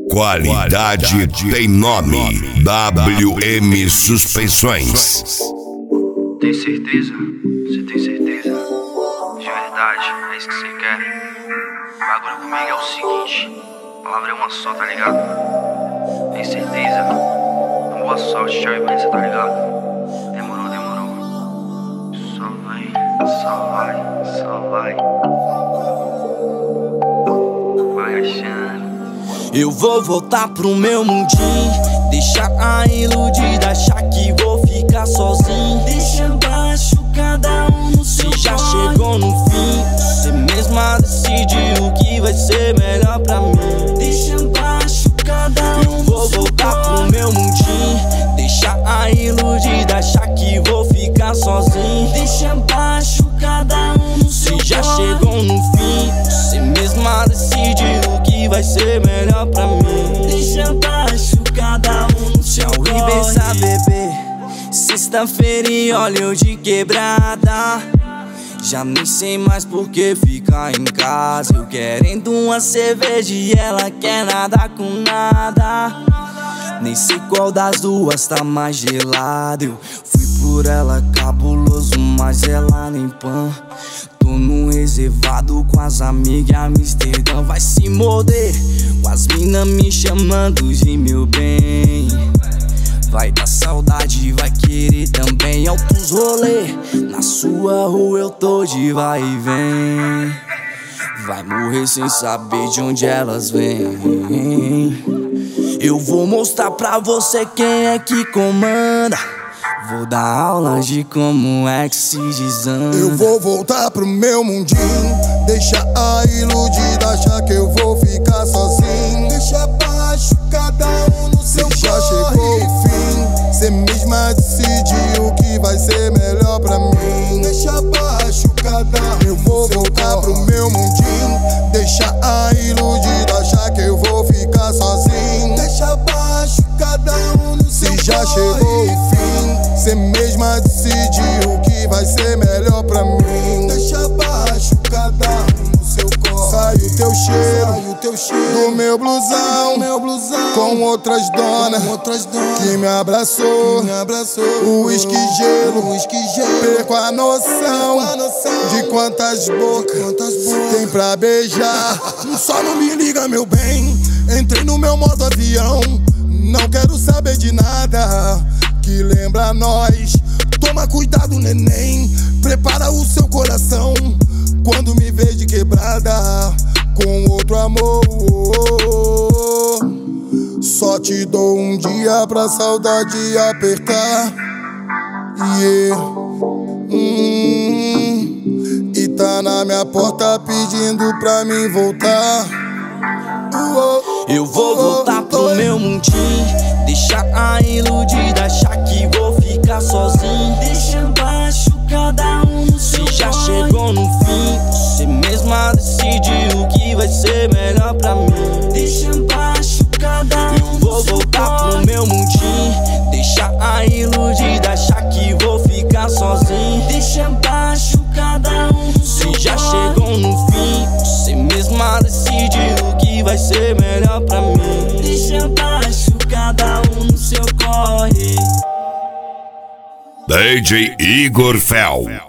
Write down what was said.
Qualidade tem nome. WM Suspensões. Tem certeza? Você tem certeza? De verdade, é isso que você quer? O bagulho comigo é o seguinte: a palavra é uma só, tá ligado? Tem certeza? Boa sorte, tchau e benção, tá ligado? Demorou, demorou. Só vai, só vai, só vai. Vai achando. Eu vou voltar pro meu mundinho, deixar a iludida achar que vou ficar sozinho. Deixa abaixo cada um no seu corre. Já chegou no fim, você mesma decide o que vai ser melhor pra mim. Deixa abaixo cada um. Eu vou voltar pro meu mundinho, deixar a iludida achar que vou ficar sozinho. Deixa abaixo cada um no seu corre. Já chegou no fim, você mesma decide o que vai ser melhor pra mim. Deixa abaixo cada um no seu corre. Tchau e benção, bebê. Sexta-feira e olha eu de quebrada. Já nem sei mais por que ficar em casa. Eu querendo uma cerveja e ela quer nada com nada. Nem sei qual das duas tá mais gelada. Eu fui por ela cabuloso, mas ela nem pan. Tô num reservado com as amigas, Amsterdã vai se morder. Com as minas me chamando de meu bem. Vai dar saudade, vai querer também altos rolê. Na sua rua eu tô de vai e vem. Vai morrer sem saber de onde elas vêm. Eu vou mostrar pra você quem é que comanda. Vou dar aulas de como é que se desanda. Eu vou voltar pro meu mundinho, deixar a iludida achar que eu vou ficar sozinho. Deixa abaixo cada um no seu corre. Já chegou o fim, cê mesma decide o que vai ser melhor pra mim. Deixa abaixo cada um. Eu vou voltar pro meu mundinho, deixar a iludida achar que eu vou ficar sozinho. Deixa abaixo cada um no seu corre. Já chegou o fim, cê mesma decide o que vai ser melhor pra mim. Deixa abaixo cada um no seu corpo. Sai o teu cheiro, do meu blusão, com outras donas, que me abraçou. O uísque gelo, perco a noção de quantas bocas tem pra beijar. Só não me liga, meu bem, entrei no meu modo avião. Não quero saber de nada que lembra nós. Toma cuidado, neném, prepara o seu coração quando me vê de quebrada com outro amor. Só te dou um dia pra saudade apertar, yeah. E tá na minha porta pedindo pra mim voltar. Eu vou voltar pro meu mundinho, deixar a iludida achar que vou ficar sozinho. Deixa abaixo cada um no seu corre. Já chegou no fim, você mesma decide o que vai ser melhor pra mim. Deixa abaixo cada um. Eu vou voltar pro meu mundinho, deixar a iludida achar que vou ficar sozinho. Deixa abaixo cada um no seu corre. Já chegou no fim, você mesma decide o que vai ser melhor pra mim. Deixa abaixo cada um no seu corre. DJ Igor Fel.